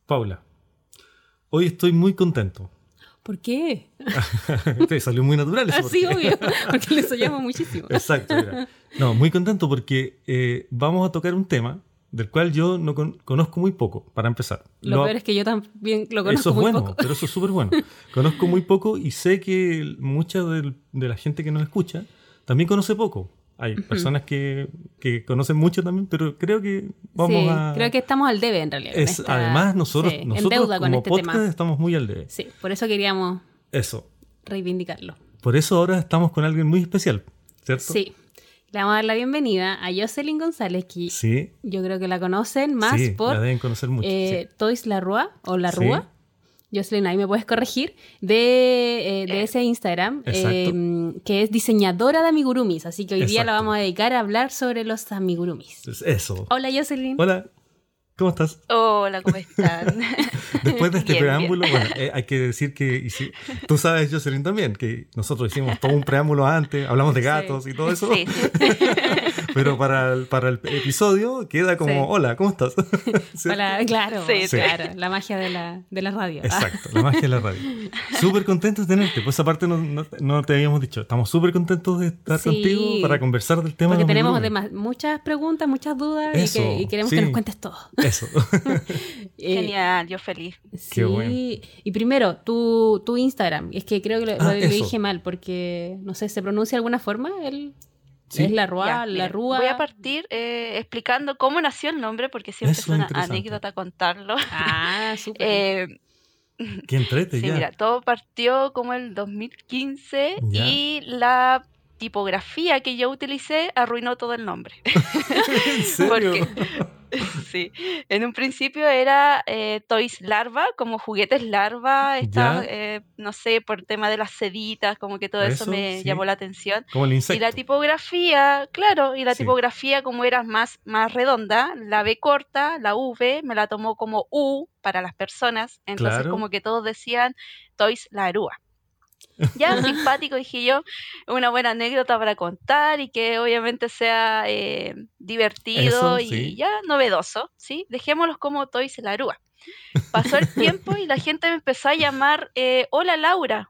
Paula, hoy estoy muy contento. ¿Por qué? Te salió muy natural eso. Sí, obvio, porque le soñamos muchísimo. Exacto, mira. No, muy contento porque vamos a tocar un tema del cual yo no conozco muy poco, para empezar. Lo peor es que yo también lo conozco muy poco. Pero eso es súper bueno. Conozco muy poco y sé que mucha de la gente que nos escucha también conoce poco. Hay personas que conocen mucho también, pero creo que vamos a... creo que estamos al debe en realidad. Además, nosotros como podcast tema. estamos muy al debe. Sí, por eso queríamos reivindicarlo. Por eso ahora estamos con alguien muy especial, ¿cierto? Sí. Le vamos a dar la bienvenida a Jocelyn González, que yo creo que la conocen más por... la deben conocer mucho. Toys La Rúa o La Rúa. Jocelyn, ahí me puedes corregir, de ese Instagram, que es diseñadora de amigurumis. Así que hoy día la vamos a dedicar a hablar sobre los amigurumis. Eso. Hola, Jocelyn. Hola, ¿cómo estás? Hola, ¿cómo están? Después de este preámbulo, bueno, hay que decir que tú sabes, Jocelyn, también, que nosotros hicimos todo un preámbulo antes, hablamos de gatos y todo eso. Sí. Pero para el episodio queda como, hola, ¿cómo estás? Hola, claro, la magia de la radio. Exacto, la magia de la radio. Súper contentos de tenerte, pues aparte no te habíamos dicho, estamos súper contentos de estar contigo para conversar del tema. Porque tenemos muchas preguntas, muchas dudas y queremos que nos cuentes todo. Eso. Genial, yo feliz. Sí. Qué bueno. Y primero, tu Instagram, es que creo que lo dije mal, porque, no sé, ¿se pronuncia de alguna forma? ¿Es La Rúa? La Rúa. Voy a partir explicando cómo nació el nombre, porque siempre es una anécdota contarlo. Súper. Qué entrete, ya. Mira, todo partió como el 2015 y la tipografía que yo utilicé arruinó todo el nombre. ¿En serio? Sí, en un principio era Toys Larva, como juguetes larva, no sé, por el tema de las seditas, como que todo eso me llamó la atención. Como el insecto. Y la tipografía, tipografía como era más redonda, la B corta, la V, me la tomó como U para las personas, entonces como que todos decían Toys La Rúa. Ya, simpático, dije yo, una buena anécdota para contar y que obviamente sea divertido y ya novedoso, ¿sí? Dejémoslos como Toys La Rúa. Pasó el tiempo y la gente me empezó a llamar, hola Laura,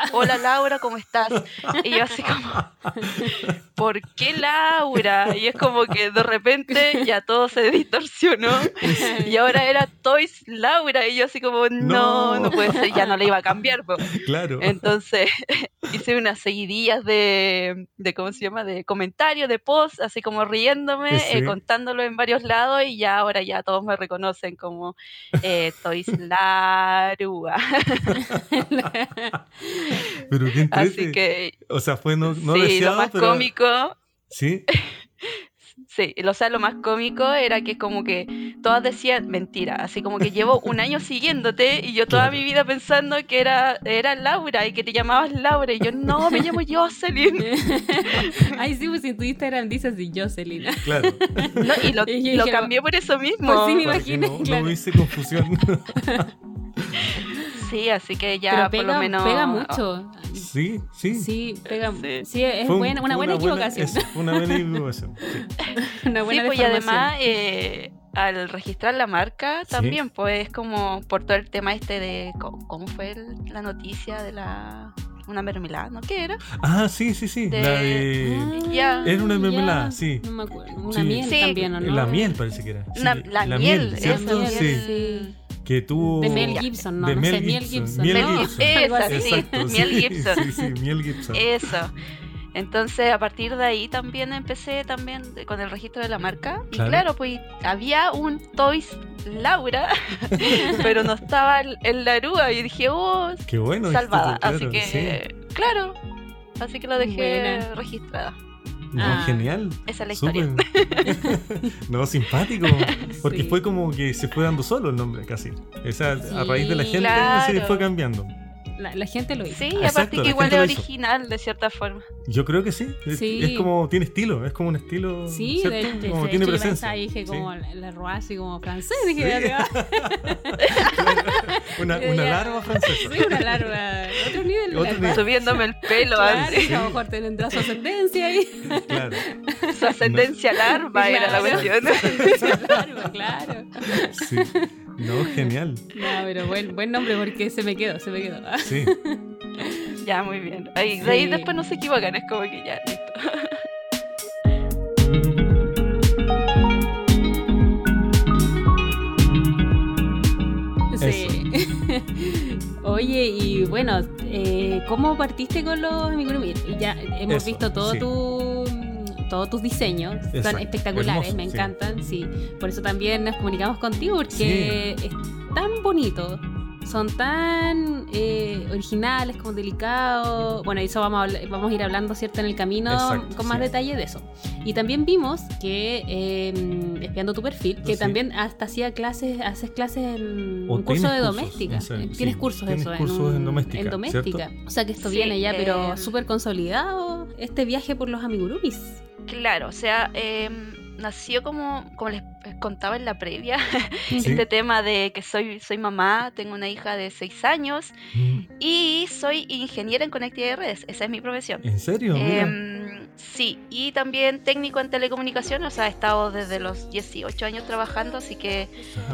¿cómo estás? Y yo así como, ¿por qué Laura? Y es como que de repente ya todo se distorsionó y ahora era Toys Laura y yo así como, no puede ser, ya no le iba a cambiar. Claro. Entonces hice unas seguidillas de ¿cómo se llama? De comentarios, de posts, así como riéndome, contándolo en varios lados y ya ahora ya todos me reconocen como Toys Larua. Pero qué entrete. Así que, o sea, fue no deseado, lo más cómico. Sí. Sí, o sea, lo más cómico era que como que todas decían mentira, así como que llevo un año siguiéndote y yo toda mi vida pensando que era Laura y que te llamabas Laura y yo no, me llamo Jocelyn. Ay, sí, pues en tu Instagram dices así, Jocelyn. Claro. No, y lo cambié por eso mismo. Pues sí, me imaginé, no hubiese confusión. Sí, así que ya pero por lo menos... pega mucho. Sí. Sí, pega. Sí, es una buena equivocación. Una buena equivocación. Una buena pues y además, al registrar la marca también, pues como por todo el tema de... ¿Cómo fue la noticia de una mermelada? ¿No? ¿Qué era? Sí. Era una mermelada, sí. No me acuerdo. Una miel también, ¿o no? La miel parece que era. Sí, la miel, ¿cierto? eso. Sí. Que tuvo... De Mel Gibson, ¿no? Miel Gibson. Esa, sí. Exacto, Miel Gibson. Sí, Miel Gibson. Eso. Entonces, a partir de ahí también empecé con el registro de la marca. Claro. Y claro, pues había un Toys Laura, pero no estaba el Larúa. Y dije, qué bueno, salvada. Claro, así que, así que lo dejé registrada. No, genial. Esa es la historia. No, simpático. Porque fue como que se fue dando solo el nombre casi. A raíz de la gente se fue cambiando. La gente lo hizo. Sí, aparte que igual es original de cierta forma. Yo creo que sí. Es como, tiene estilo, es como un estilo. Sí, como tiene presencia. Ahí dije como la Rúa, así como francés. Dije, una larva francesa. Sí, una larva. Otro nivel. Subiéndome el pelo. Claro, a lo mejor tendrá su ascendencia ahí. Claro. Su ascendencia larva era la cuestión. Larva, claro. Sí. No, genial. No, pero buen nombre porque se me quedó. Sí. Ya, muy bien. De ahí después no se equivocan, es como que ya, listo. Sí. Oye, y bueno, ¿cómo partiste con los amigurumis? Ya hemos visto todos tus diseños, son espectaculares, hermoso, me encantan, sí. Por eso también nos comunicamos contigo, porque es tan bonito, son tan originales, como delicados. Bueno, eso vamos a ir hablando, ¿cierto?, en el camino, con más detalle de eso. Y también vimos que, espiando tu perfil, que también hasta haces clases en un curso de doméstica. Tienes cursos en doméstica. O sea que esto viene ya, pero súper consolidado, este viaje por los amigurumis. Claro, o sea, nació como les contaba en la previa, este tema de que soy mamá, tengo una hija de 6 años y soy ingeniera en conectividad de redes, esa es mi profesión. ¿En serio? Sí, y también técnico en telecomunicaciones, o sea, he estado desde los 18 años trabajando, así que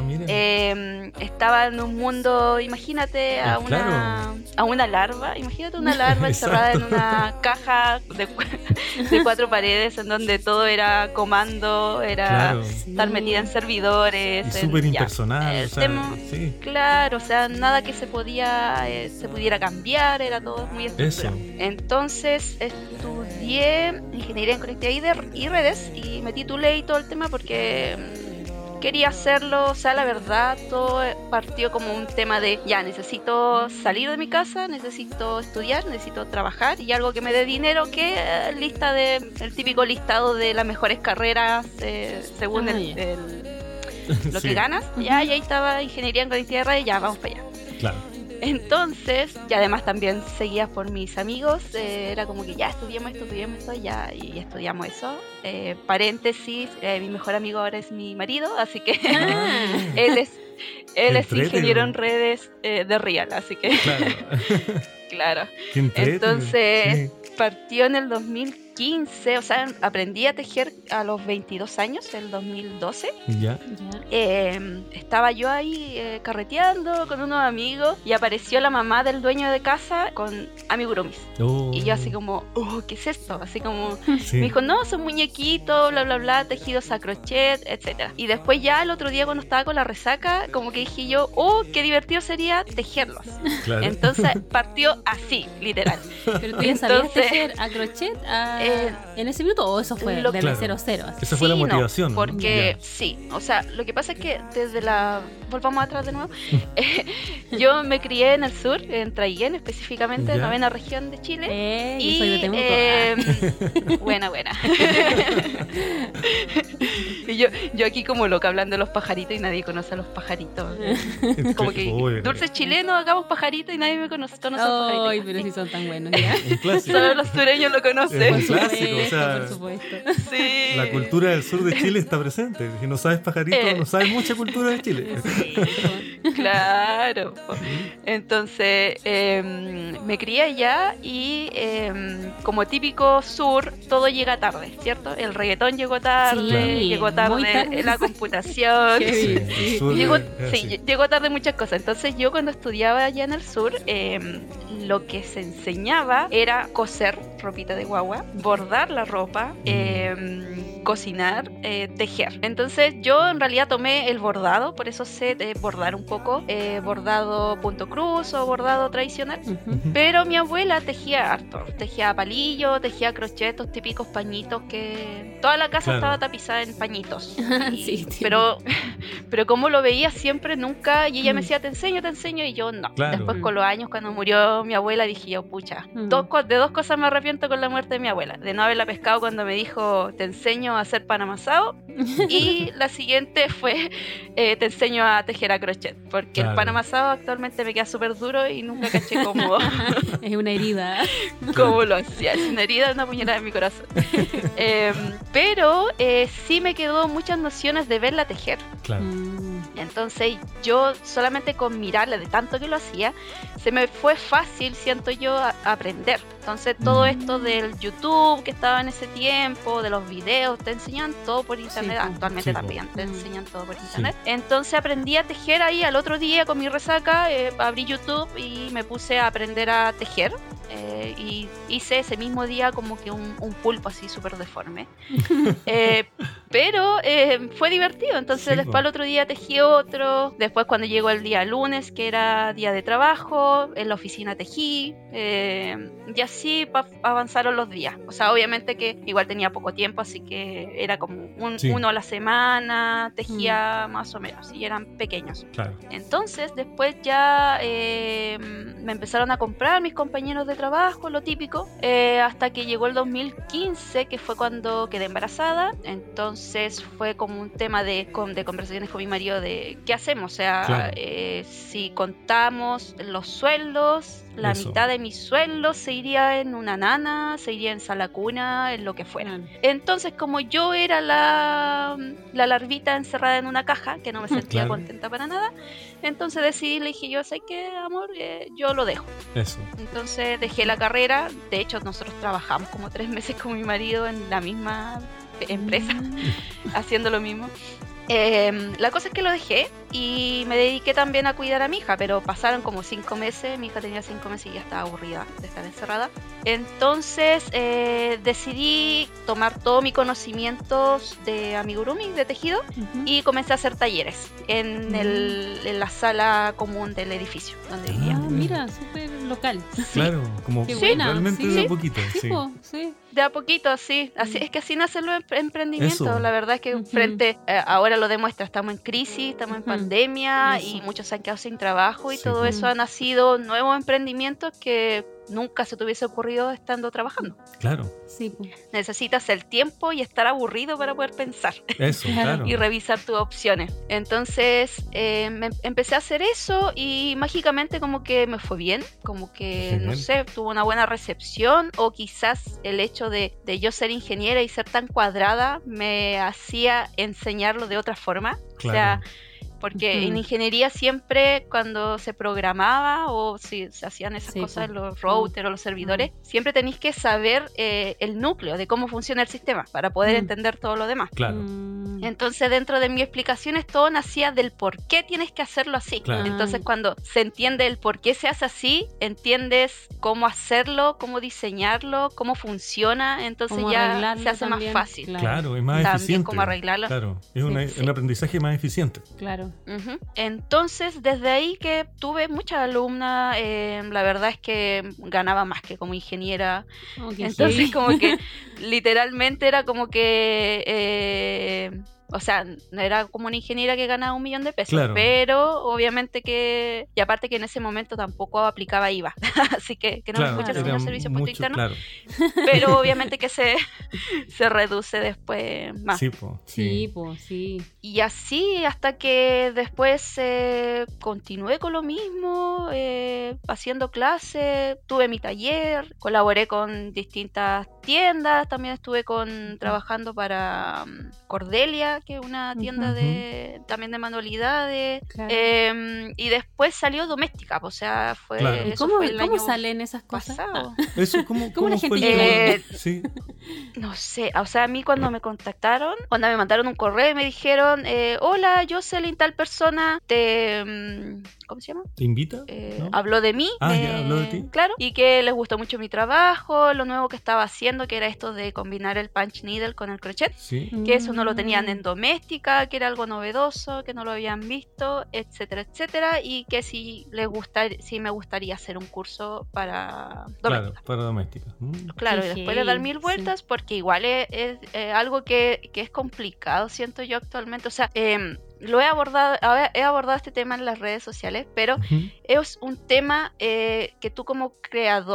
estaba en un mundo, imagínate a una larva, imagínate una larva encerrada en una caja de 4 paredes en donde todo era comando, era estar metida en servidores. Y súper impersonal. Claro, o sea, nada que se pudiera cambiar, era todo muy estructurado. Entonces estudié ingeniería en conectividad y redes y me titulé y todo el tema porque quería hacerlo. O sea, la verdad, todo partió como un tema de necesito salir de mi casa, necesito estudiar, necesito trabajar y algo que me dé dinero, que el típico listado de las mejores carreras según lo que ganas. Y ahí estaba ingeniería en conectividad de redes, ya vamos para allá. Claro. Entonces, y además también seguía por mis amigos, era como que ya estudiamos esto, y estudiamos eso. Paréntesis, mi mejor amigo ahora es mi marido, así que él es ingeniero en redes de Real, así que claro. Entonces partió en el 2015, o sea, aprendí a tejer a los 22 años, el 2012. Estaba yo ahí carreteando con unos amigos y apareció la mamá del dueño de casa con amigurumis. Y yo así como, ¿qué es esto? Así como, me dijo, no, son muñequitos, bla, bla, bla, tejidos a crochet, etc. Y después ya el otro día cuando estaba con la resaca, como que dije yo, qué divertido sería tejerlos. Claro. Entonces partió así, literal. ¿Pero tú ya sabías tejer a crochet en ese minuto o eso fue desde 0-0? Esa fue la motivación. No, porque o sea, lo que pasa es que volvamos atrás de nuevo. Yo me crié en el sur, en Traiguén específicamente, en la 9ª región de Chile. Y soy de Temuco. Buena. Y yo aquí como loca hablando de los pajaritos y nadie conoce a los pajaritos. Como que dulces chilenos, hagamos pajaritos y nadie me conoce a los pajaritos. Ay, pero sí son tan buenos, ¿ya? Un clásico. Solo los sureños lo conocen. Es un clásico, o sea, por supuesto. Sí. La cultura del sur de Chile está presente. Si no sabes pajarito, no sabes mucha cultura de Chile. Sí. Claro. Entonces, me crié allá y como típico sur, todo llega tarde, ¿cierto? El reggaetón llegó tarde, llegó tarde la computación. Llegó tarde muchas cosas. Entonces yo cuando estudiaba allá en el sur, lo que se enseñaba era coser ropita de guagua, bordar la ropa, cocinar, tejer. Entonces yo en realidad tomé el bordado, por eso sé bordar un poco, bordado punto cruz o bordado tradicional, pero mi abuela tejía harto, tejía palillo, tejía crochet, estos típicos pañitos que toda la casa estaba tapizada en pañitos. Pero como lo veía siempre, nunca, y ella me decía, te enseño, y yo no. Después con los años, cuando murió mi abuela, dije yo, pucha, de 2 cosas me arrepiento con la muerte de mi abuela: de no haberla pescado cuando me dijo, te enseño a hacer pan amasado, y la siguiente fue, te enseño a tejer a crochet, porque el pan amasado actualmente me queda súper duro y nunca caché cómo es una herida cómo lo hacía, es una herida, una puñalada en mi corazón. Pero sí me quedó muchas nociones de verla tejer. Entonces yo solamente con mirarle, de tanto que lo hacía, se me fue fácil, siento yo, aprender. Entonces todo esto del YouTube que estaba en ese tiempo, de los videos, te enseñan todo por internet. Actualmente también te enseñan todo por internet. Entonces aprendí a tejer ahí al otro día con mi resaca, abrí YouTube y me puse a aprender a tejer. Y hice ese mismo día como que un pulpo así súper deforme. Pero fue divertido. Entonces después al otro día tejí otro. Después cuando llegó el día lunes, que era día de trabajo, en la oficina tejí. Y así avanzaron los días. O sea, obviamente que igual tenía poco tiempo, así que era como uno a la semana, tejía más o menos, y eran pequeños. Claro. Entonces después ya me empezaron a comprar mis compañeros de trabajo, lo típico, hasta que llegó el 2015, que fue cuando quedé embarazada. Entonces fue como un tema de conversaciones con mi marido de qué hacemos, o sea, si contamos los sueldos, la mitad de mis sueldos se iría en una nana, se iría en sala cuna, en lo que fuera. Entonces, como yo era la larvita encerrada en una caja, que no me sentía contenta para nada, entonces decidí, le dije yo, ¿sabes qué, amor? Yo lo dejo. Eso. Entonces dejé la carrera. De hecho, nosotros trabajamos como 3 meses con mi marido en la misma empresa, haciendo lo mismo. La cosa es que lo dejé y me dediqué también a cuidar a mi hija, pero pasaron como 5 meses, mi hija tenía 5 meses y ya estaba aburrida de estar encerrada. Entonces decidí tomar todo mi conocimiento de amigurumi, de tejido, y comencé a hacer talleres en la sala común del edificio donde vivía. Mira, súper local. Claro, como realmente de a poquito. Sí. De a poquito, sí. Así, es que así nacen los emprendimientos. La verdad es que ahora lo demuestra, estamos en crisis, estamos en pandemia y muchos se han quedado sin trabajo y todo eso ha nacido nuevos emprendimientos que nunca se te hubiese ocurrido estando trabajando. Claro. Sí. Necesitas el tiempo y estar aburrido para poder pensar. Eso, claro. Y revisar tus opciones. Entonces empecé a hacer eso y mágicamente como que me fue bien, como que, no sé, tuvo una buena recepción, o quizás el hecho de yo ser ingeniera y ser tan cuadrada me hacía enseñarlo de otra forma. Claro. O sea, porque en ingeniería siempre cuando se programaba o si se hacían esas cosas, los routers o los servidores, siempre tenéis que saber el núcleo de cómo funciona el sistema para poder entender todo lo demás. Claro. Entonces dentro de mis explicaciones todo nacía del por qué tienes que hacerlo así. Claro. Entonces cuando se entiende el por qué se hace así, entiendes cómo hacerlo, cómo diseñarlo, cómo funciona, entonces ya se hace también más fácil. Claro, es más también eficiente. Cómo arreglarlo. Claro, es un aprendizaje más eficiente. Claro. Entonces desde ahí que tuve muchas alumnas, la verdad es que ganaba más que como ingeniera. Entonces como que literalmente era como que o sea, no era como una ingeniera que ganaba 1 millón de pesos, claro. Pero obviamente que, y aparte que en ese momento tampoco aplicaba IVA, así que no me escucha el señor servicio puesto interno, claro. Pero obviamente que se reduce después más. Sí. Y así hasta que después continué con lo mismo, haciendo clases, tuve mi taller, colaboré con distintas tiendas, también estuve trabajando para Cordelia, que es una tienda también de manualidades, y después salió Doméstica, o sea, fue... Claro. Eso ¿Cómo, fue el año salen esas cosas? Eso, ¿cómo la gente fue llega? No sé, o sea, a mí cuando me contactaron, cuando me mandaron un correo y me dijeron, hola, Jocelyn, tal persona, ¿cómo se llama? ¿Te invita? ¿No? Habló de mí. Ya, habló de ti. Claro, y que les gustó mucho mi trabajo, lo nuevo que estaba haciendo, que era esto de combinar el punch needle con el crochet, que eso no lo tenían en Doméstica, que era algo novedoso, que no lo habían visto, etcétera, etcétera, y que si me gustaría hacer un curso para Doméstica. Claro, para Doméstica. Claro, y después de dar 1000 vueltas, porque igual es algo que es complicado, siento yo actualmente, o sea, he abordado este tema en las redes sociales, pero es un tema que tú como creador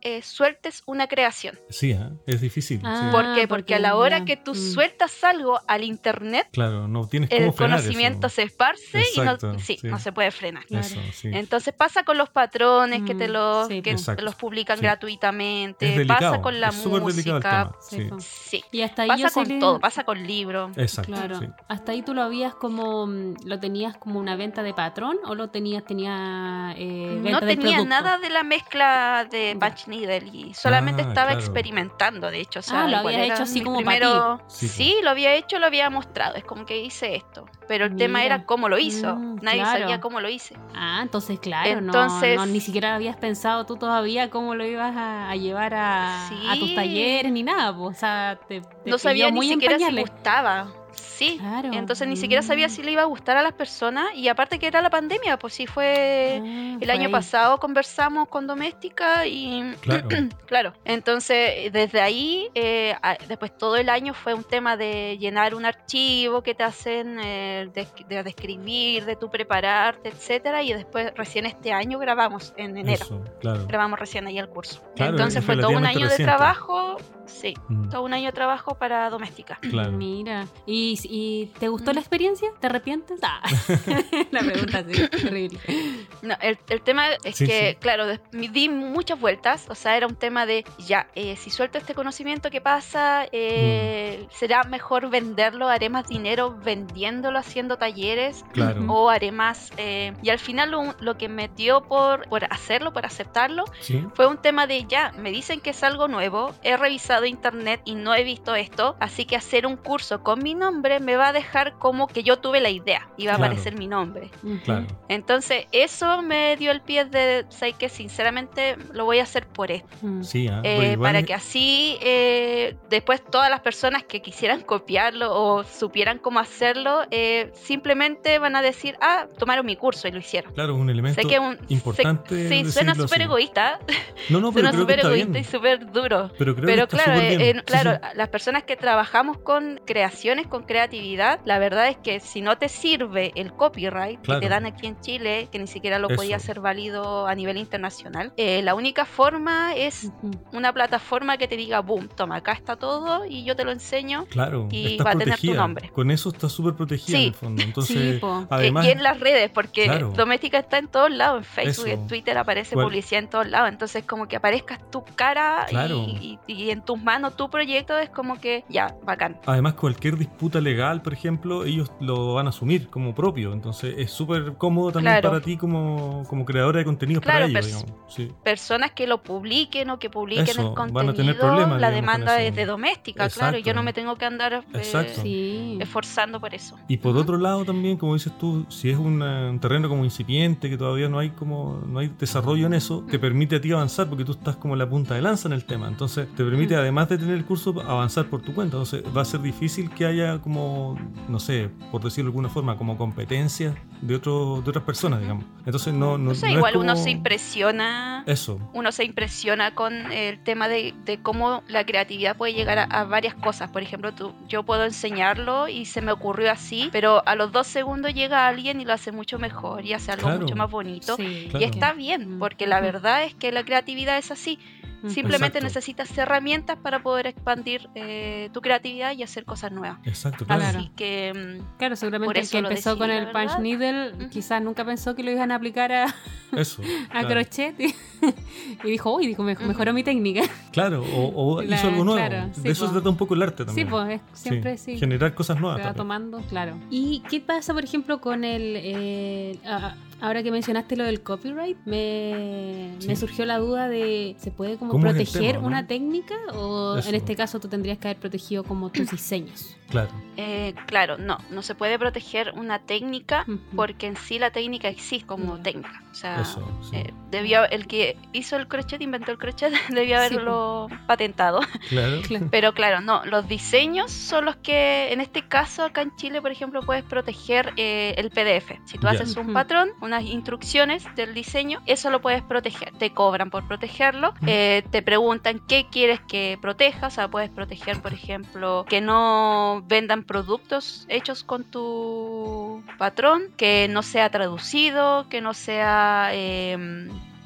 sueltes una creación. Sí, es difícil. ¿Por qué? Porque a la hora que tú sueltas algo al internet, claro, no tienes cómo frenar el conocimiento se esparce. Exacto, y no se puede frenar. Claro. Eso, sí. Entonces pasa con los patrones que te los publican gratuitamente, pasa con la música. Sí. Y hasta ahí pasa con todo, pasa con libros. Exacto. Claro. Sí. Hasta ahí tú lo habías lo tenías como una venta de patrón o lo tenía venta no del tenía producto? Nada de la mezcla de Punch Needle y solamente estaba experimentando, de hecho. O sea, lo habías hecho así como primero, para ti. Sí, lo había hecho, lo había mostrado. Es como que hice esto. Pero el tema era cómo lo hizo. Nadie sabía cómo lo hice. Entonces, claro, no, ni siquiera habías pensado tú todavía cómo lo ibas a llevar a tus talleres ni nada. O sea, te no sabía muy ni siquiera si gustaba. Sí, claro. Entonces ni siquiera sabía si le iba a gustar a las personas. Y aparte que era la pandemia, pues sí fue el año pasado, conversamos con Doméstica y claro. Entonces desde ahí, después todo el año fue un tema de llenar un archivo que te hacen de escribir, de tú prepararte, etcétera. Y después recién este año grabamos en enero. Eso, claro. Grabamos recién ahí el curso. Claro, entonces fue todo un año de trabajo. Sí, todo un año de trabajo para Doméstica. Claro. Mira, ¿y te gustó la experiencia? ¿Te arrepientes? La pregunta sí, terrible. No, el tema es que, claro, di muchas vueltas, o sea, era un tema de, si suelto este conocimiento, ¿qué pasa? ¿Será mejor venderlo? ¿Haré más dinero vendiéndolo, haciendo talleres? Claro. ¿O haré más? Y al final lo que me dio por hacerlo, por aceptarlo, fue un tema de, me dicen que es algo nuevo, he revisado internet y no he visto esto, así que hacer un curso con mi nombre me va a dejar como que yo tuve la idea y va a aparecer mi nombre. Claro. Entonces eso me dio el pie de, sé que sinceramente lo voy a hacer por esto. Para que así después todas las personas que quisieran copiarlo o supieran cómo hacerlo, simplemente van a decir, tomaron mi curso y lo hicieron. Claro, un elemento importante. Sí, suena súper egoísta. No, suena súper egoísta y súper duro. Pero claro, las personas que trabajamos con creaciones, con creatividad, la verdad es que si no te sirve el copyright que te dan aquí en Chile, que ni siquiera lo podía hacer válido a nivel internacional, la única forma es una plataforma que te diga, boom, toma, acá está todo y yo te lo enseño y va a tener tu nombre. Con eso está súper protegida en el fondo. Entonces, además, y en las redes, porque Doméstica está en todos lados, en Facebook, en Twitter aparece publicidad en todos lados, entonces como que aparezcas tu cara y en tus manos tu proyecto es como que bacán. Además, cualquier disputa legal, por ejemplo, ellos lo van a asumir como propio, entonces es súper cómodo también para ti como creadora de contenidos para ellos, digamos. Personas que lo publiquen o que publiquen el contenido, van a tener problemas, la demanda es de Doméstica, claro, y yo no me tengo que andar esforzando por eso. Y por otro lado también, como dices tú, si es un terreno como incipiente, que todavía no hay desarrollo en eso, te permite a ti avanzar porque tú estás como la punta de lanza en el tema, entonces te permite, además de tener el curso, avanzar por tu cuenta. Entonces va a ser difícil que haya como, no sé, por decirlo de alguna forma, como competencias de otras personas, digamos. Entonces no igual como... uno se impresiona. Eso. Uno se impresiona con el tema de cómo la creatividad puede llegar a varias cosas. Por ejemplo, yo puedo enseñarlo y se me ocurrió así, pero a los 2 segundos llega alguien y lo hace mucho mejor y hace algo mucho más bonito. Y está bien, porque la verdad es que la creatividad es así. Simplemente necesitas herramientas para poder expandir tu creatividad y hacer cosas nuevas. Exacto, claro. Así que, seguramente el que empezó con el Punch Needle quizás nunca pensó que lo iban a aplicar a crochet y dijo, mejoró mi técnica. Claro, o hizo algo nuevo. De eso se trata un poco el arte también. Sí, pues siempre generar cosas nuevas. Se va tomando, claro. ¿Y qué pasa, por ejemplo, con ahora que mencionaste lo del copyright, me surgió la duda de, ¿se puede como proteger una técnica? ¿O en este caso tú tendrías que haber protegido como tus diseños? Claro, no se puede proteger una técnica porque en sí la técnica existe como técnica. O sea, el que hizo el crochet, inventó el crochet, debió haberlo patentado. Pero no, los diseños son los que, en este caso, acá en Chile, por ejemplo, puedes proteger el PDF. Si tú haces un patrón, unas instrucciones del diseño, eso lo puedes proteger. Te cobran por protegerlo, te preguntan qué quieres que proteja, o sea, puedes proteger, por ejemplo, que no vendan productos hechos con tu patrón, que no sea traducido, que no sea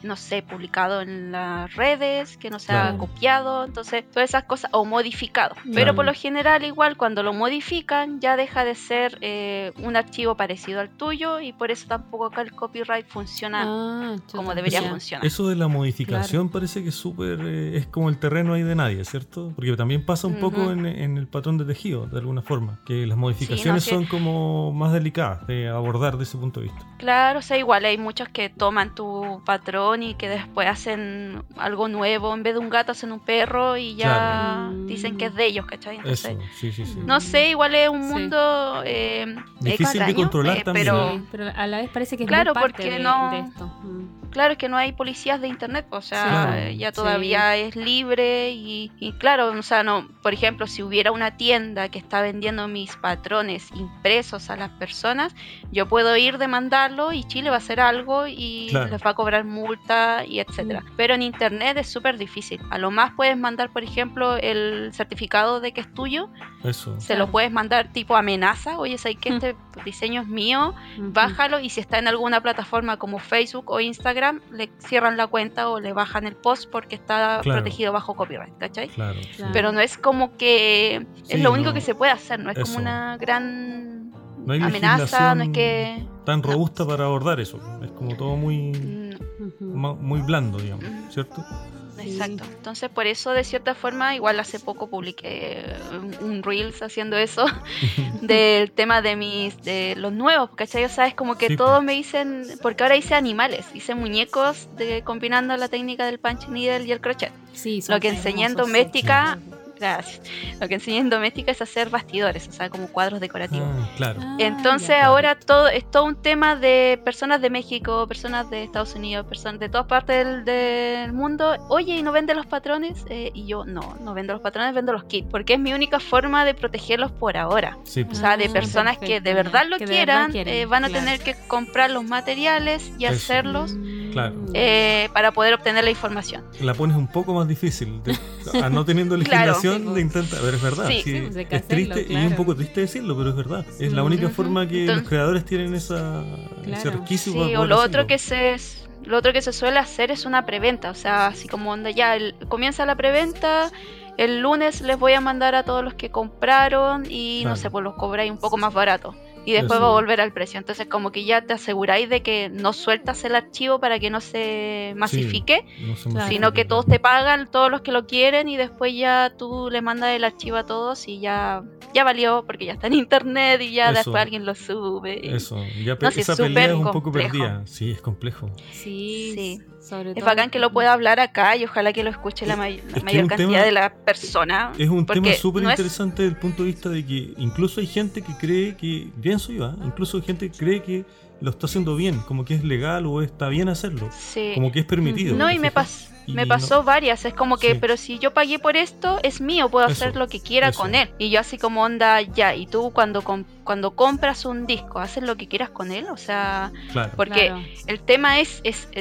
no sé, publicado en las redes, que no sea copiado, entonces todas esas cosas, o modificado. Pero por lo general igual cuando lo modifican ya deja de ser un archivo parecido al tuyo, y por eso tampoco acá el copyright funciona como debería funcionar. Eso de la modificación parece que es como el terreno ahí de nadie, ¿cierto? Porque también pasa un poco en el patrón de tejido, de alguna forma, que las modificaciones son como más delicadas de abordar de ese punto de vista. Claro, o sea, igual hay muchos que toman tu patrón y que después hacen algo nuevo, en vez de un gato hacen un perro y ya dicen que es de ellos, ¿cachai? Entonces, eso, sí. No sé, igual es un mundo difícil extraño, de controlar también. Pero a la vez parece que es claro, muy parte porque de esto. Claro, es que no hay policías de internet, o sea, ya todavía es libre y claro, o sea, no, por ejemplo, si hubiera una tienda que está vendiendo mis patrones impresos a las personas, yo puedo ir demandarlo y Chile va a hacer algo y les va a cobrar multa y etcétera. Pero en internet es súper difícil. A lo más puedes mandar, por ejemplo, el certificado de que es tuyo. Se lo puedes mandar tipo amenaza. Oye, ¿sabes que este diseño es mío? Bájalo, y si está en alguna plataforma como Facebook o Instagram, le cierran la cuenta o le bajan el post porque está protegido bajo copyright, ¿cachai? Claro. Pero no es como que es lo único que se puede hacer, no es como una gran amenaza, no es que tan robusta para abordar eso, es como todo muy blando, digamos, ¿cierto? Exacto. Entonces, por eso, de cierta forma, igual hace poco publiqué un Reels haciendo eso del tema de los nuevos, ¿cachai? O sea, es como que todos me dicen, porque ahora hice animales, hice muñecos combinando la técnica del punch needle y el crochet. Sí, lo que enseñé en doméstica... Gracias. Lo que enseñé en doméstica es hacer bastidores, o sea, como cuadros decorativos. Entonces ahora es todo un tema de personas de México, personas de Estados Unidos, personas de todas partes del mundo. Oye, ¿y no vende los patrones? Y yo, no vendo los patrones, vendo los kits, porque es mi única forma de protegerlos por ahora. O sea, de personas que de verdad lo quieran, van a tener que comprar los materiales y hacerlos para poder obtener la información. La pones un poco más difícil, no teniendo legislación. De intenta, pero es verdad, es triste y es un poco triste decirlo, pero es verdad, es la única forma que los creadores tienen ese resquicio para poder lo otro que se suele hacer es una preventa, o sea, así como onda ya comienza la preventa, el lunes les voy a mandar a todos los que compraron y no sé, pues los cobráis un poco más barato y después va a volver al precio. Entonces como que ya te aseguráis de que no sueltas el archivo para que no se masifique, sino que todos te pagan, todos los que lo quieren, y después ya tú le mandas el archivo a todos y ya valió porque ya está en internet y ya después alguien lo sube. Esa pelea es un poco perdida. Sí, es complejo. Sí. Es bacán que lo pueda hablar acá y ojalá que lo escuche la mayor cantidad de las personas. Es un tema súper interesante desde el punto de vista de que incluso hay gente que cree que, pienso yo, incluso hay gente que cree que lo está haciendo bien, como que es legal o está bien hacerlo, como que es permitido. No, y me pasó varias, es como que, pero si yo pagué por esto, es mío, puedo hacer lo que quiera con él. Y yo así como onda, ya, y tú cuando compras un disco, ¿haces lo que quieras con él? O sea, porque el tema es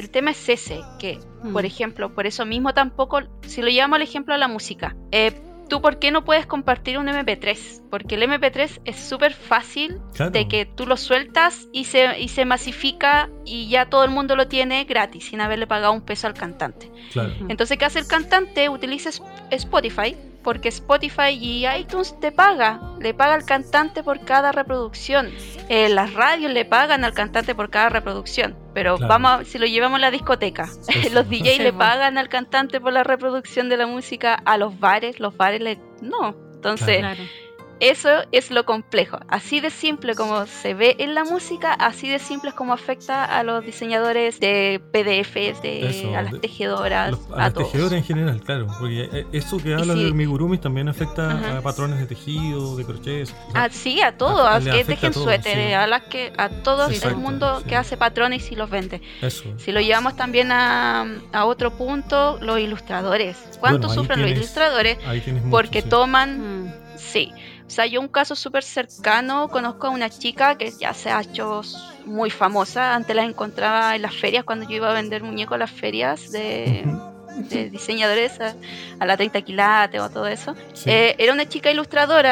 ese, que, por ejemplo, por eso mismo tampoco, si lo llevamos al ejemplo a la música, ¿tú por qué no puedes compartir un MP3? Porque el MP3 es súper fácil de que tú lo sueltas y se masifica y ya todo el mundo lo tiene gratis, sin haberle pagado un peso al cantante. Entonces, ¿qué hace el cantante? Utiliza Spotify, porque Spotify y iTunes le paga al cantante por cada reproducción. Las radios le pagan al cantante por cada reproducción. Pero si lo llevamos a la discoteca, los DJs le pagan al cantante por la reproducción de la música, a los bares no. Entonces, eso es lo complejo. Así de simple como se ve en la música, así de simple es como afecta a los diseñadores de PDFs, a las tejedoras, a las tejedoras en general, claro. Porque eso que habla de amigurumis también afecta a patrones de tejido, de crochet. A todos, a que tejen suéteres, a todo el mundo que hace patrones y los vende. Si lo llevamos también a otro punto, los ilustradores. ¿Cuánto sufren los ilustradores? Porque toman... O sea, yo un caso súper cercano, conozco a una chica que ya se ha hecho muy famosa. Antes la encontraba en las ferias, cuando yo iba a vender muñecos a las ferias de diseñadores, a la 30 quilates o todo eso. Era una chica ilustradora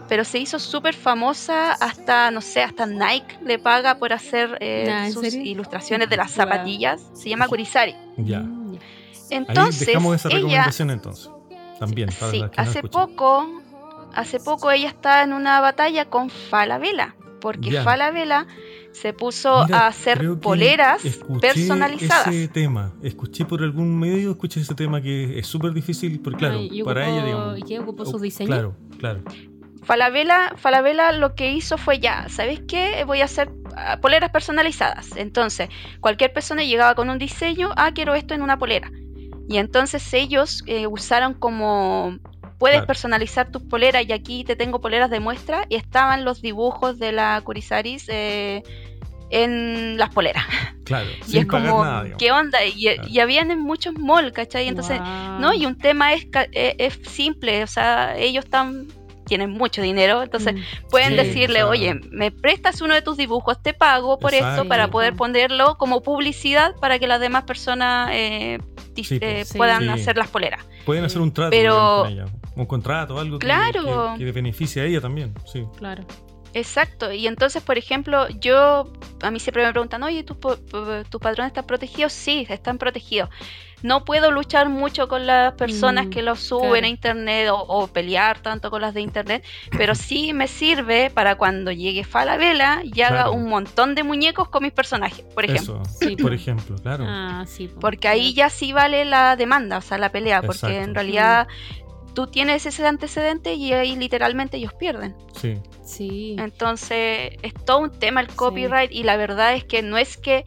pero se hizo súper famosa hasta, no sé, hasta Nike le paga por hacer sus ilustraciones de las zapatillas. Se llama Kurisari. Ya. Entonces, ahí dejamos esa recomendación entonces. También, para sí, las que hace poco ella está en una batalla con Falabella, porque Falabella se puso a hacer poleras personalizadas. Ese tema, escuché por algún medio, ese tema que es súper difícil, porque claro, para ella, digamos. ¿Y qué ocupó sus diseños? Claro. Falabella lo que hizo fue ¿sabes qué? Voy a hacer poleras personalizadas. Entonces, cualquier persona llegaba con un diseño, quiero esto en una polera. Y entonces ellos usaron como... Puedes personalizar tus poleras, y aquí te tengo poleras de muestra, y estaban los dibujos de la Kurisaris en las poleras. Claro, y sin es como, pagar nada, digamos. ¿qué onda? Y habían en muchos malls, ¿cachai? Entonces, y un tema es simple, o sea, ellos tienen mucho dinero, entonces pueden decirle, oye, me prestas uno de tus dibujos, te pago por esto para poder ponerlo como publicidad para que las demás personas puedan hacer las poleras. Pueden hacer un trato con ella, un contrato, algo que le beneficie a ella también. Sí. Claro. Exacto, y entonces, por ejemplo, a mí siempre me preguntan, oye, ¿tus patrones están protegidos? Sí, están protegidos. No puedo luchar mucho con las personas que los suben a internet o pelear tanto con las de internet, pero sí me sirve para cuando llegue Falabella y haga un montón de muñecos con mis personajes, por ejemplo. Eso, por ejemplo, claro. Porque ahí ya sí vale la demanda, o sea, la pelea, porque en realidad tú tienes ese antecedente y ahí literalmente ellos pierden. Sí. Entonces es todo un tema el copyright, y la verdad es que no es que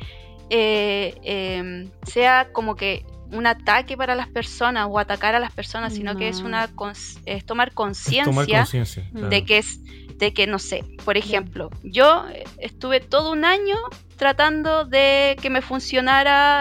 sea como que un ataque para las personas o atacar a las personas, sino que es tomar conciencia de que no sé, por ejemplo, yo estuve todo un año tratando de que me funcionara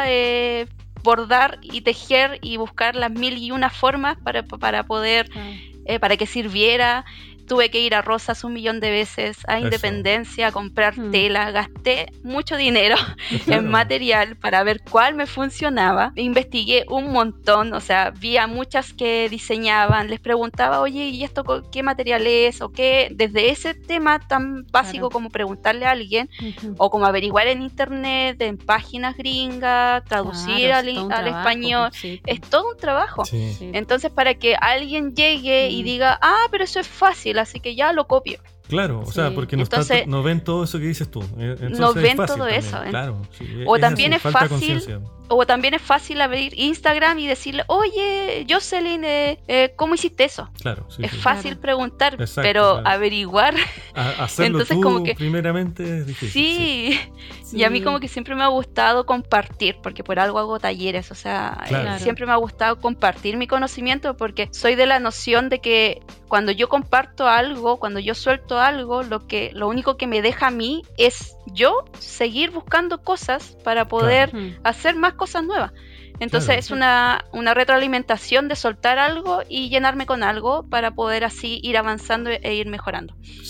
bordar y tejer y buscar las 1001 formas para poder para que sirviera. Tuve que ir a Rosas 1.000.000 de veces, a Independencia, a comprar tela. Gasté mucho dinero en material para ver cuál me funcionaba. Investigué un montón, o sea, vi a muchas que diseñaban, les preguntaba, oye, ¿y esto qué material es? O qué, desde ese tema tan básico como preguntarle a alguien, o como averiguar en internet, en páginas gringas, traducir al español. Es todo un trabajo. Entonces, para que alguien llegue y diga, pero eso es fácil, así que ya lo copio. Claro, o sea, porque no ven todo eso que dices tú. Entonces no ven todo también. Eso. Claro, o también es fácil. O también es fácil abrir Instagram y decirle, oye, Jocelyn, ¿cómo hiciste eso? Claro, es fácil preguntar, pero averiguar. Hacerlo entonces, tú como que, primeramente es difícil. Sí, y a mí como que siempre me ha gustado compartir, porque por algo hago talleres, o sea, siempre me ha gustado compartir mi conocimiento, porque soy de la noción de que cuando yo comparto algo, cuando yo suelto algo, lo único que me deja a mí es yo seguir buscando cosas para poder hacer más cosas nuevas. Entonces es una retroalimentación de soltar algo y llenarme con algo para poder así ir avanzando e ir mejorando.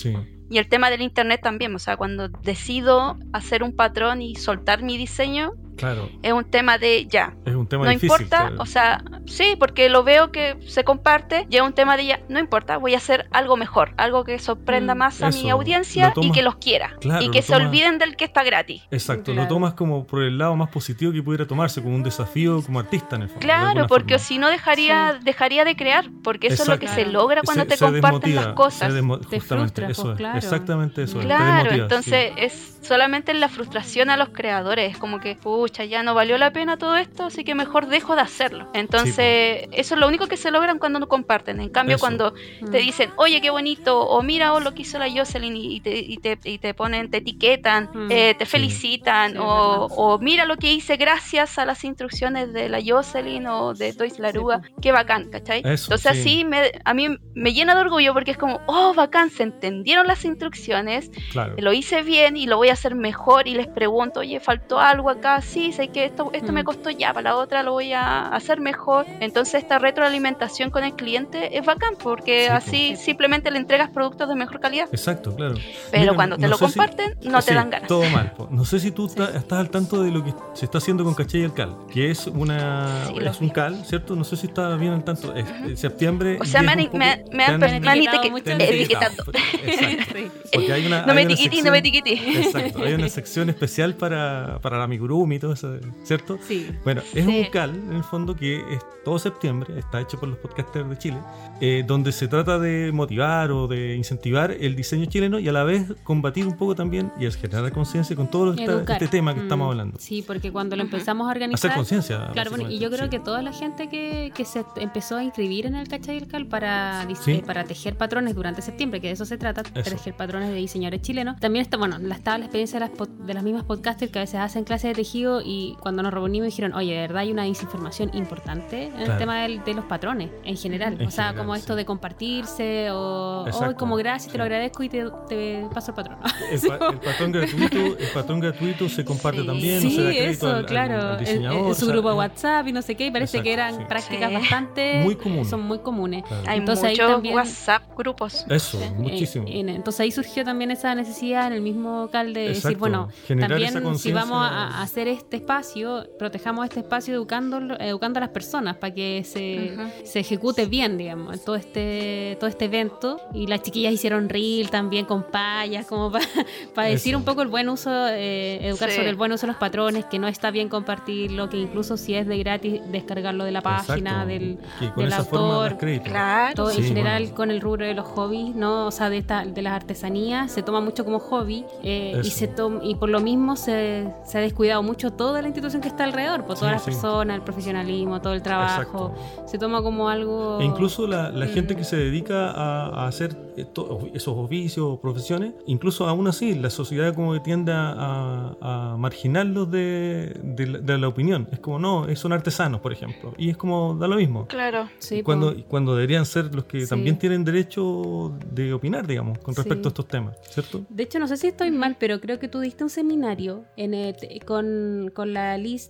Y el tema del internet también, o sea, cuando decido hacer un patrón y soltar mi diseño, es un tema de es un tema no difícil, importa, o sea, sí, porque lo veo que se comparte, y es un tema de no importa, voy a hacer algo mejor, algo que sorprenda más a mi audiencia y que los quiera, y que se olviden del que está gratis. Exacto, lo tomas como por el lado más positivo que pudiera tomarse, como un desafío como artista en el fondo. Claro, porque si no dejaría de crear, porque eso es lo que se logra cuando te comparten las cosas. Te frustras, eso es, exactamente eso. Claro, entonces es solamente la frustración a los creadores, es como que, ya no valió la pena todo esto, así que mejor dejo de hacerlo. Entonces, eso es lo único que se logran cuando no comparten. En cambio, cuando te dicen, oye, qué bonito, o mira lo que hizo la Jocelyn, y te ponen, te etiquetan, te felicitan, o mira lo que hice gracias a las instrucciones de la Jocelyn o de Toys Laruga, qué bacán, ¿cachai? Entonces, así a mí me llena de orgullo, porque es como, bacán, se entendieron las instrucciones, lo hice bien y lo voy a hacer mejor, y les pregunto, oye, faltó algo acá, sí, sé que esto me costó, ya para la otra lo voy a hacer mejor, Entonces esta retroalimentación con el cliente es bacán, porque así simplemente le entregas productos de mejor calidad. Exacto, claro. Pero mira, cuando te lo comparten, no te dan ganas. Todo mal. No sé si tú estás al tanto de lo que se está haciendo con Cachai el Cal, que es un cal, ¿cierto? No sé si estás bien al tanto. En septiembre. O sea, me han etiquetado. Porque hay una, no me etiquetí. Exacto. Hay una sección especial para la amigurumi y todo eso, ¿cierto? Sí. Bueno, es un cal, en el fondo, que es todo septiembre, está hecho por los podcasters de Chile, donde se trata de motivar o de incentivar el diseño chileno y a la vez combatir un poco también y generar conciencia con todo este tema que estamos hablando. Sí, porque cuando lo empezamos a organizar... Hacer conciencia. Claro, bueno, y yo creo que toda la gente que se empezó a inscribir en el Cachai el Cal para tejer patrones durante septiembre, que de eso se trata, tejer patrones de diseñadores chilenos. También estaba la experiencia de las mismas podcasters que a veces hacen clases de tejido, y cuando nos reunimos dijeron, oye, de verdad hay una desinformación importante en el tema de los patrones en general. Como esto de compartirse o como gracias, te lo agradezco y te paso el patrón. El patrón gratuito se comparte también. Sí, no se da crédito eso, claro. Al diseñador, su grupo de WhatsApp y no sé qué, y parece que eran prácticas bastante... Son muy comunes. Claro. Hay muchos WhatsApp grupos. Eso, muchísimo. Entonces ahí surgió también esa necesidad en el mismo cal de decir, bueno, generar también si vamos a hacer este espacio, protejamos este espacio educando a las personas para que se ejecute bien, digamos, todo este evento. Y las chiquillas hicieron reel también con payas, como para decir un poco el buen uso, educar sobre el buen uso de los patrones, que no está bien compartirlo, que incluso si es de gratis, descargarlo de la página del autor. Claro. Todo en general con el rubro de los hobbies, ¿no? O sea, de las artesanías, se toma mucho como hobby, y por lo mismo se ha descuidado mucho toda la institución que está alrededor, por todas las personas, el profesionalismo, todo el trabajo. Se toma como algo... E incluso la gente que se dedica a hacer esos oficios o profesiones, incluso aún así la sociedad como que tiende a marginarlos de la opinión. Es como, no, son artesanos, por ejemplo, y es como, da lo mismo. Claro. Sí, cuando deberían ser los que también tienen derecho de opinar, digamos, con respecto a estos temas, ¿cierto? De hecho, no sé si estoy mal, pero creo que tú diste un seminario con la Liz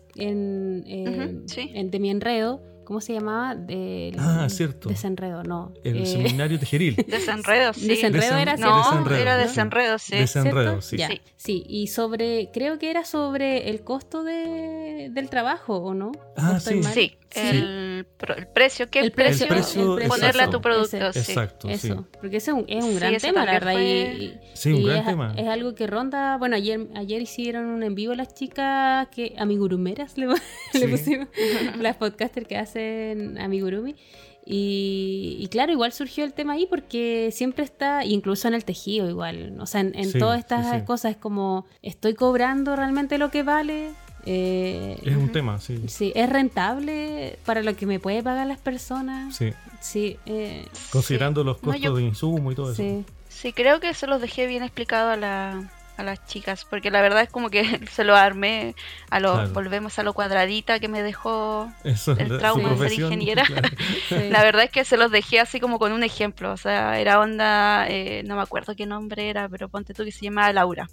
de Mi Enredo. ¿Cómo se llamaba? Cierto. Desenredo, no. El seminario tejeril. Desenredo, sí. Desenredo era, ¿cierto? No, Desenredo, era Desenredo, sí. Desenredo, sí. Ya. Sí, y creo que era sobre el costo del trabajo, ¿o no? Sí. Sí. El precio, ¿qué precio? Ponerle a tu producto. Exacto, eso. Porque ese es un gran tema, la verdad. Un gran tema. Es algo que ronda. Bueno, ayer hicieron un en vivo las chicas amigurumeras le pusimos, las podcasters que hacen amigurumi. Y claro, igual surgió el tema ahí porque siempre está, incluso en el tejido igual, o sea, en todas estas cosas es como, ¿estoy cobrando realmente lo que vale? Es un tema, sí. Sí, ¿es rentable para lo que me puede pagar las personas? Sí. Considerando los costos de insumo y todo eso. Sí, creo que se los dejé bien explicado a las chicas, porque la verdad es como que se lo armé volvemos a lo cuadradita que me dejó el trauma de ser ingeniera. Claro. La verdad es que se los dejé así como con un ejemplo, o sea, era onda, no me acuerdo qué nombre era, pero ponte tú que se llamaba Laura.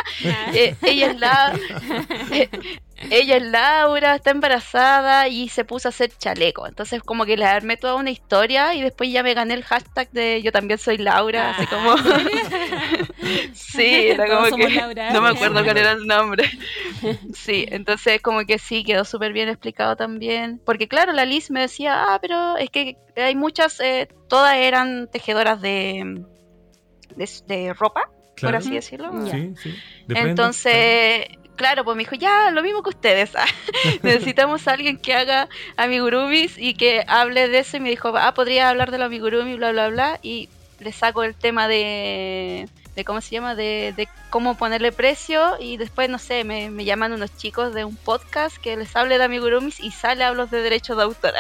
Ella es Laura, está embarazada y se puso a hacer chaleco. Entonces como que le armé toda una historia y después ya me gané el hashtag de yo también soy Laura, así como... Sí, era como que Laura. No me acuerdo cuál era el nombre. Sí, entonces como que sí, quedó súper bien explicado también. Porque claro, la Liz me decía, pero es que hay muchas, todas eran tejedoras de ropa, por así decirlo. Sí. Entonces... Claro, pues me dijo, ya, lo mismo que ustedes. Necesitamos a alguien que haga amigurumis y que hable de eso. Y me dijo, podría hablar de los amigurumi, bla, bla, bla. Y le saco el tema de ¿cómo se llama? De cómo ponerle precio. Y después, no sé, me llaman unos chicos de un podcast que les hable de amigurumis y hablo de derechos de autor.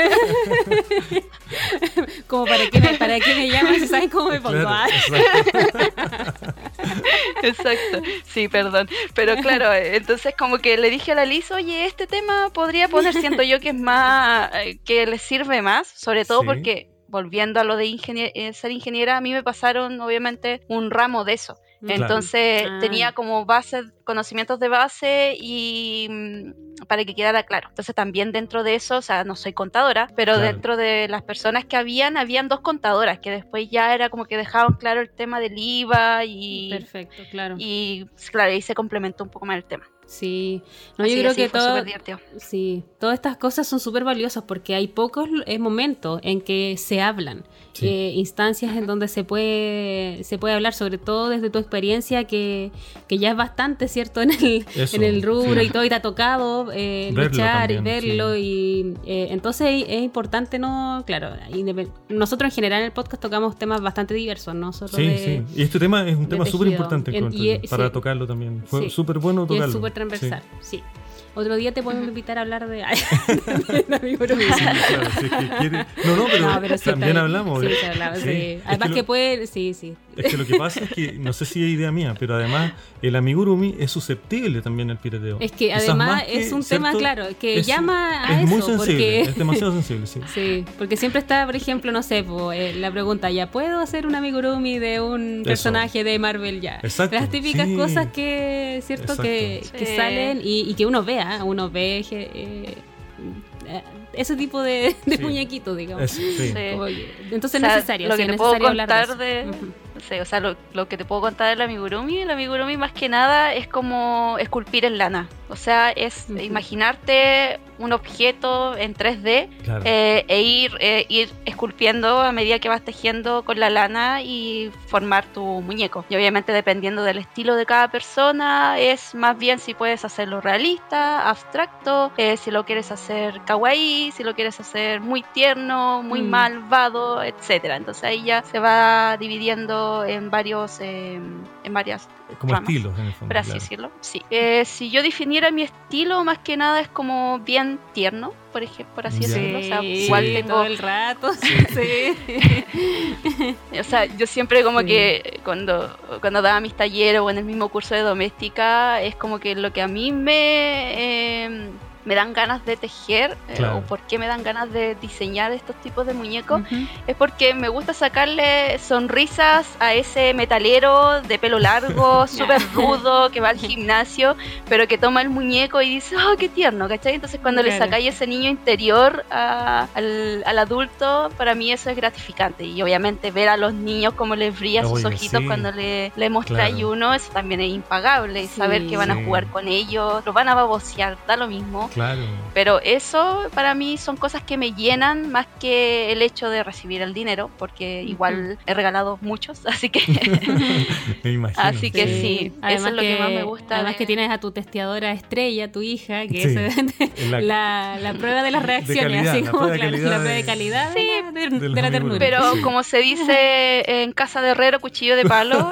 Como para qué me llaman si saben cómo me pongo. Claro, exacto, sí, perdón. Pero claro, entonces como que le dije a la Liz, oye, este tema podría siento yo que es más, que les sirve más, sobre todo porque, volviendo a lo de ser ingeniera, a mí me pasaron obviamente un ramo de eso. Entonces tenía como conocimientos de base y para que quedara claro. Entonces también dentro de eso, o sea, no soy contadora, pero dentro de las personas que habían 2 contadoras que después ya era como que dejaban claro el tema del IVA y... Perfecto, claro. Y claro, ahí se complementó un poco más el tema. Sí, no, yo creo que todas estas cosas son súper valiosas porque hay pocos momentos en que se hablan, instancias en donde se puede hablar, sobre todo desde tu experiencia que ya es bastante, ¿cierto? En el rubro y todo, y te ha tocado luchar y verlo y entonces es importante, ¿no? Claro, nosotros en general en el podcast tocamos temas bastante diversos, ¿no? Sí, y este tema es un tema súper importante para tocarlo también, fue súper bueno tocarlo. Transversal, sí. Otro día te podemos invitar a hablar de amigurumi. Claro, si es que quiere. Pero sí, también hablamos. Sí, se hablaba, sí. Además que puede, sí. Es que lo que pasa es que, no sé si es idea mía, pero además el amigurumi es susceptible también al pirateo. Es que además es un tema, claro, que llama a eso. Es muy sensible, es demasiado sensible, sí. Sí, porque siempre está, por ejemplo, no sé, la pregunta, ¿ya puedo hacer un amigurumi de un personaje de Marvel ya? Exacto. Las típicas cosas que, ¿cierto? Que salen y que uno ve ese tipo de muñequitos, digamos. Entonces es necesario. Lo que te puedo contar lo que te puedo contar del amigurumi más que nada es como esculpir en lana. O sea, es imaginarte un objeto en 3D e ir esculpiendo a medida que vas tejiendo con la lana y formar tu muñeco. Y obviamente dependiendo del estilo de cada persona, es más bien si puedes hacerlo realista, abstracto, si lo quieres hacer kawaii, si lo quieres hacer muy tierno, muy malvado, etcétera. Entonces ahí ya se va dividiendo en varias como ramas, estilos en el fondo, por así decirlo. Sí. Si yo definiera mi estilo, más que nada es como bien tierno, por así decirlo. O sea, igual tengo todo el rato. O sea, yo siempre como que cuando daba mis talleres o en el mismo curso de doméstica, es como que lo que a mí me dan ganas de tejer o por qué me dan ganas de diseñar estos tipos de muñecos, es porque me gusta sacarle sonrisas a ese metalero de pelo largo, súper rudo, que va al gimnasio, pero que toma el muñeco y dice, ¡oh, qué tierno! ¿Cachai? Entonces cuando le sacáis ese niño interior al adulto, para mí eso es gratificante. Y obviamente ver a los niños cómo les brilla sus ojitos cuando le mostráis uno, eso también es impagable. Y saber que van a jugar con ellos, lo van a babosear, da lo mismo. Claro. Pero eso para mí son cosas que me llenan más que el hecho de recibir el dinero, porque igual he regalado muchos, así que me imagino. Así que sí, además eso es lo que más me gusta. Además que tienes a tu testeadora estrella, tu hija, que es la prueba de las reacciones, calidad, así como la prueba de calidad de la ternura. Pero como se dice en casa de herrero, cuchillo de palo.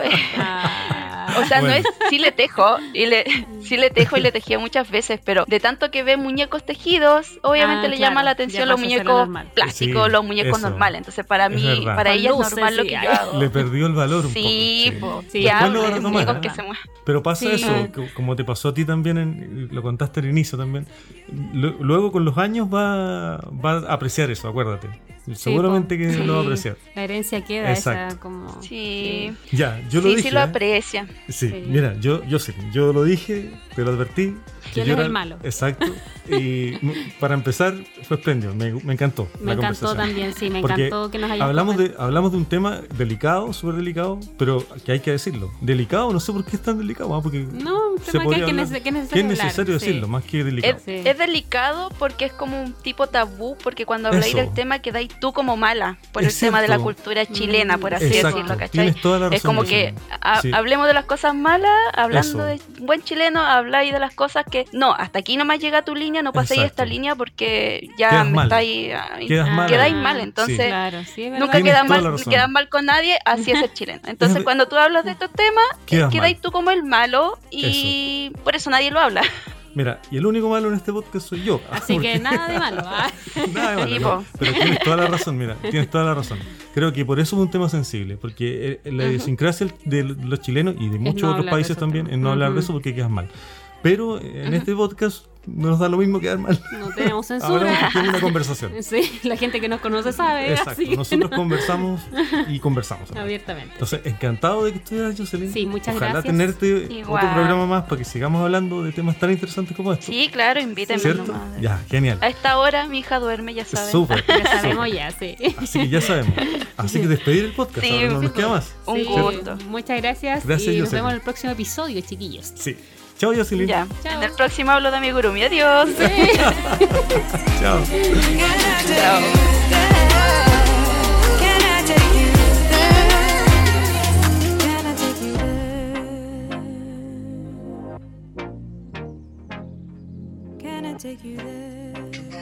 O sea, no es, sí le tejo y le tejía muchas veces, pero de tanto que ve muñecos tejidos, obviamente le llama la atención los muñecos plásticos, los muñecos normales. Entonces para mí, para ella es normal lo que yo hago. Le perdió el valor un poco. Sí, hablo, muñecos que se mueven. Pero pasa eso, como te pasó a ti también, lo contaste al inicio también, luego con los años va a apreciar eso, acuérdate. Seguramente que lo va a apreciar. La herencia queda. Exacto. Esa como... Sí. Ya, yo lo dije. Sí, lo aprecia. Sí, mira, yo lo dije, te lo advertí. ¿Quién es el malo? Exacto. Y para empezar, fue espléndido, me encantó. Me encantó también, sí, me encantó que nos hayamos hablamos de un tema delicado, súper delicado, pero que hay que decirlo. Delicado, no sé por qué es tan delicado, porque no, un tema que es necesario decirlo, más que delicado. Es delicado porque es como un tipo tabú, porque cuando habláis del tema quedáis tú como mala por el tema de la cultura chilena, por así decirlo, ¿cachai? Tienes toda la razón, es como que hablemos de las cosas malas, hablando de un buen chileno, habláis de las cosas que no, hasta aquí nomás llega tu línea, no paséis esta línea porque ya me estáis quedáis mal, entonces nunca quedan mal con nadie, así es el chileno. Entonces cuando tú hablas de estos temas, quedáis tú como el malo y por eso nadie lo habla. Mira, y el único malo en este podcast soy yo. Así que nada de malo. Nada de malo. Pero tienes toda la razón, tienes toda la razón. Creo que por eso es un tema sensible, porque la idiosincrasia de los chilenos y de muchos otros países también es no hablar de eso porque quedas mal. Pero en este podcast no nos da lo mismo quedar mal. No tenemos censura. Hablamos, una conversación. Sí, la gente que nos conoce sabe. Exacto, así nosotros conversamos y conversamos. Abiertamente. Entonces, encantado de que estuvieras, Jocelyn. Sí, muchas Ojalá gracias. tenerte Igual. otro programa más para que sigamos hablando de temas tan interesantes como estos. Sí, claro, invítenme ¿Cierto? nomás. Ya, genial. A esta hora mi hija duerme, ya saben. Súper. Ya sabemos ya, sí. Así que ya sabemos. Así que despedir el podcast, Sí, ahora no nos queda más. Un Sí, gusto. Muchas gracias. Gracias, y nos Jocelyn. vemos en el próximo episodio, chiquillos. Sí. Chao, Jocelyn. Ya. Chao. En el próximo hablo de amigurumi. Adiós. Chao. Chao. Take you there.